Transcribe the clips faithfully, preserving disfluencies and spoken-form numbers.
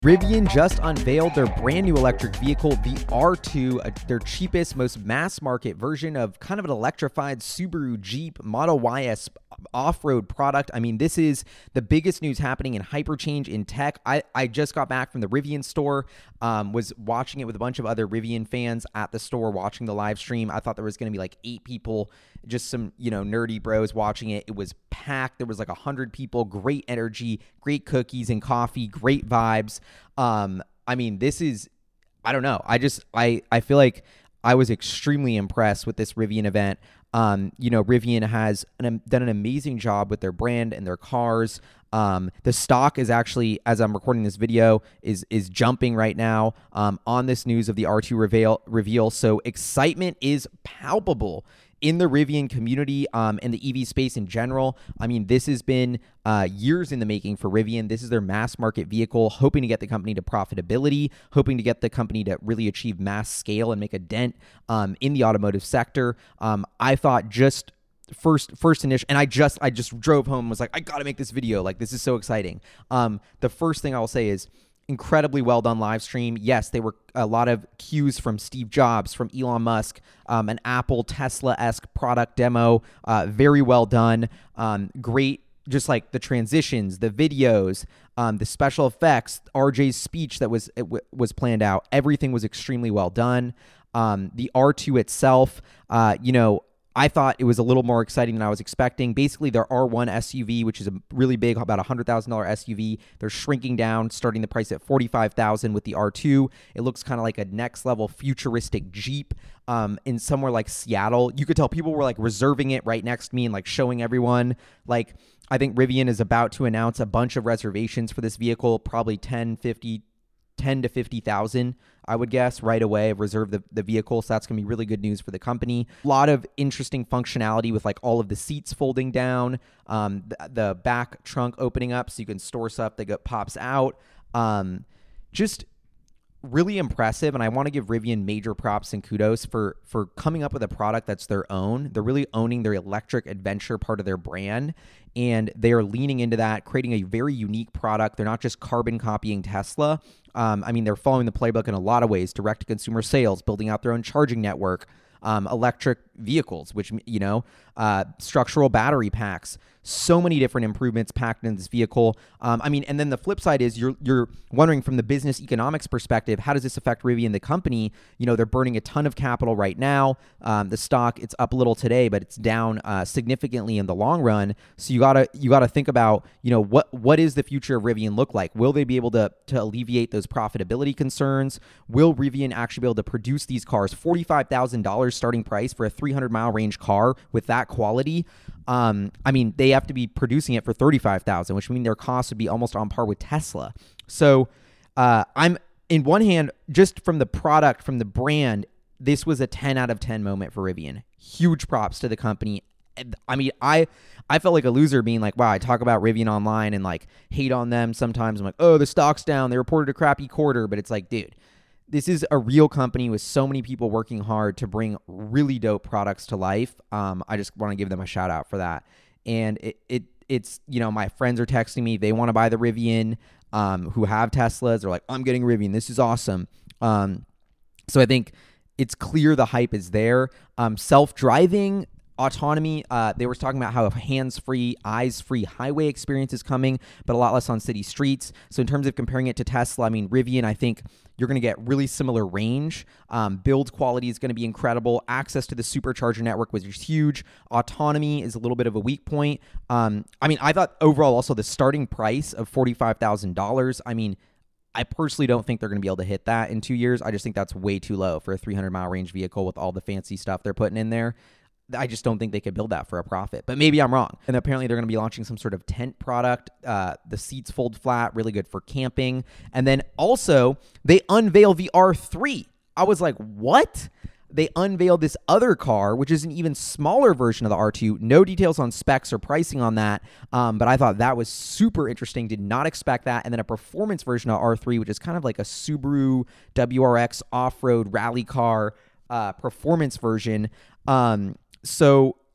Rivian just unveiled their brand new electric vehicle, the R two, uh, their cheapest, most mass market version of kind of an electrified Subaru Jeep Model Y S off-road product. I mean, this is the biggest news happening in hyperchange in tech. I, I just got back from the Rivian store, um, was watching it with a bunch of other Rivian fans at the store watching the live stream. I thought there was going to be like eight people, just some, you know, nerdy bros watching it. It was packed. There was like a hundred people, great energy, great cookies and coffee, great vibes. Um, I mean, this is, I don't know. I just, I, I feel like I was extremely impressed with this Rivian event. Um, you know, Rivian has an, done an amazing job with their brand and their cars. Um, the stock is actually, as I'm recording this video, is is jumping right now um, on this news of the R two reveal. reveal. So excitement is palpable in the Rivian community, um, and the E V space in general. I mean, this has been uh, years in the making for Rivian. This is their mass market vehicle, hoping to get the company to profitability, hoping to get the company to really achieve mass scale and make a dent um, in the automotive sector. Um, I thought just first first initial, and I just I just drove home and was like, I gotta make this video. Like, this is so exciting. Um, the first thing I will say is, incredibly well done live stream. Yes, they were a lot of cues from Steve Jobs, from Elon Musk, um, an Apple Tesla-esque product demo. Uh, very well done. Um, great, just like the transitions, the videos, um, the special effects, R J's speech that was it w- was planned out. Everything was extremely well done. Um, the R two itself, uh, you know, I thought it was a little more exciting than I was expecting. Basically, their R one S U V, which is a really big, about one hundred thousand dollars S U V, they're shrinking down, starting the price at forty-five thousand dollars with the R two. It looks kind of like a next-level futuristic Jeep um, in somewhere like Seattle. You could tell people were like reserving it right next to me and like showing everyone. Like, I think Rivian is about to announce a bunch of reservations for this vehicle, probably ten, fifty, ten to fifty thousand, I would guess, right away, reserve the, the vehicle. So that's going to be really good news for the company. A lot of interesting functionality with like all of the seats folding down, um, the, the back trunk opening up so you can store stuff that get, pops out. Um, just really impressive. And I want to give Rivian major props and kudos for, for coming up with a product that's their own. They're really owning their electric adventure part of their brand. And they are leaning into that, creating a very unique product. They're not just carbon copying Tesla. Um, I mean, they're following the playbook in a lot of ways, direct-to-consumer sales, building out their own charging network, um, electric vehicles, which, you know, uh, structural battery packs, so many different improvements packed in this vehicle. Um, I mean, and then the flip side is you're you're wondering from the business economics perspective, how does this affect Rivian, the company? You know, they're burning a ton of capital right now. Um, the stock, it's up a little today, but it's down uh, significantly in the long run. So you gotta you gotta think about, you know, what what is the future of Rivian look like? Will they be able to to alleviate those profitability concerns? Will Rivian actually be able to produce these cars? forty-five thousand dollars starting price for a three hundred mile range car with that quality. Um, I mean, they have to be producing it for thirty-five thousand dollars, which means their cost would be almost on par with Tesla. So uh, I'm, in one hand, just from the product, from the brand, this was a ten out of ten moment for Rivian. Huge props to the company. I mean, I I felt like a loser being like, wow, I talk about Rivian online and like hate on them sometimes. I'm like, oh, the stock's down. They reported a crappy quarter. But it's like, dude, this is a real company with so many people working hard to bring really dope products to life. Um, I just want to give them a shout out for that. And it, it it's, you know, my friends are texting me. They want to buy the Rivian, um, who have Teslas. They're like, I'm getting Rivian. This is awesome. Um, so I think it's clear the hype is there. Um, self-driving autonomy, uh, they were talking about how a hands-free, eyes-free highway experience is coming, but a lot less on city streets. So in terms of comparing it to Tesla, I mean, Rivian, I think you're going to get really similar range. Um, build quality is going to be incredible. Access to the supercharger network was huge. Autonomy is a little bit of a weak point. Um, I mean, I thought overall also the starting price of forty-five thousand dollars, I mean, I personally don't think they're going to be able to hit that in two years. I just think that's way too low for a three hundred mile range vehicle with all the fancy stuff they're putting in there. I just don't think they could build that for a profit, but maybe I'm wrong. And apparently they're going to be launching some sort of tent product. Uh, the seats fold flat, really good for camping. And then also they unveil the R three. I was like, what? They unveiled this other car, which is an even smaller version of the R two. No details on specs or pricing on that, um, but I thought that was super interesting. Did not expect that. And then a performance version of R three, which is kind of like a Subaru W R X off-road rally car uh, performance version. Um, So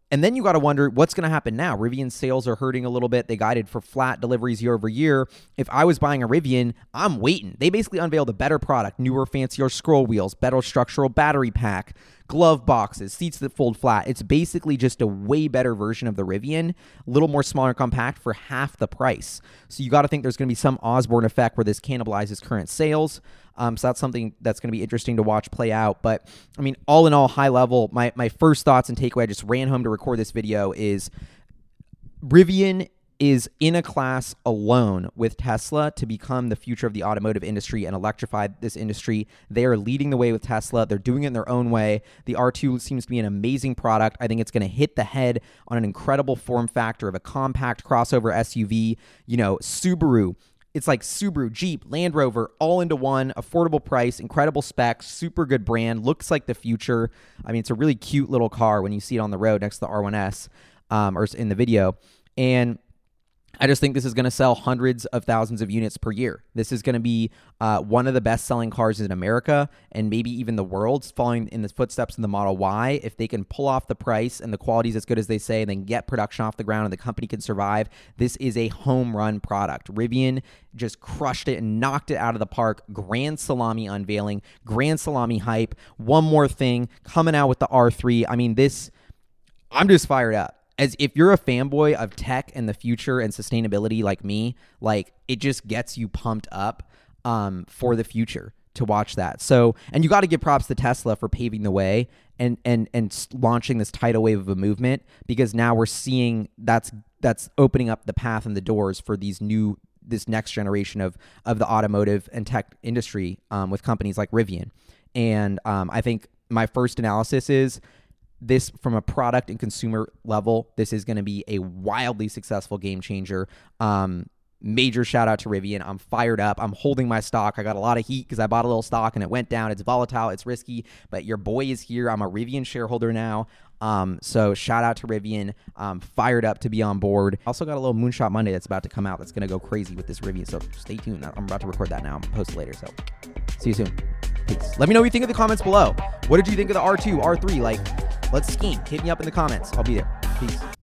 And then you got to wonder what's going to happen now. Rivian sales are hurting a little bit. They guided for flat deliveries year over year. If I was buying a Rivian, I'm waiting. They basically unveiled a better product, newer, fancier scroll wheels, better structural battery pack, glove boxes, seats that fold flat. It's basically just a way better version of the Rivian, a little more smaller and compact for half the price. So you got to think there's going to be some Osborne effect where this cannibalizes current sales. Um, so that's something that's going to be interesting to watch play out. But I mean, all in all, high level, my, my first thoughts and takeaway, I just ran home to record this video, is Rivian is in a class alone with Tesla to become the future of the automotive industry and electrify this industry. They are leading the way with Tesla. They're doing it in their own way. The R two seems to be an amazing product. I think it's going to hit the head on an incredible form factor of a compact crossover S U V. You know, Subaru. It's like Subaru, Jeep, Land Rover, all into one, affordable price, incredible specs, super good brand, looks like the future. I mean, it's a really cute little car when you see it on the road next to the R one S um, or in the video. And I just think this is going to sell hundreds of thousands of units per year. This is going to be uh, one of the best-selling cars in America and maybe even the world, following in the footsteps of the Model Y. If they can pull off the price and the quality is as good as they say, and then get production off the ground and the company can survive, this is a home run product. Rivian just crushed it and knocked it out of the park. Grand salami unveiling, grand salami hype. One more thing, coming out with the R three. I mean, this, I'm just fired up. As if you're a fanboy of tech and the future and sustainability like me, like it just gets you pumped up um, for the future to watch that. So, and you got to give props to Tesla for paving the way and and and launching this tidal wave of a movement, because now we're seeing that's that's opening up the path and the doors for these new this next generation of of the automotive and tech industry um, with companies like Rivian. And um, I think my first analysis is, this, from a product and consumer level, this is going to be a wildly successful game changer. Um, major shout out to Rivian. I'm fired up. I'm holding my stock. I got a lot of heat because I bought a little stock and it went down. It's volatile. It's risky, but your boy is here. I'm a Rivian shareholder now. Um, so shout out to Rivian. Um, fired up to be on board. Also got a little Moonshot Monday that's about to come out. That's going to go crazy with this Rivian. So stay tuned. I'm about to record that now. I'll post it later. So see you soon. Peace. Let me know what you think in the comments below. What did you think of the R two, R three? Like, let's scheme. Hit me up in the comments. I'll be there. Peace.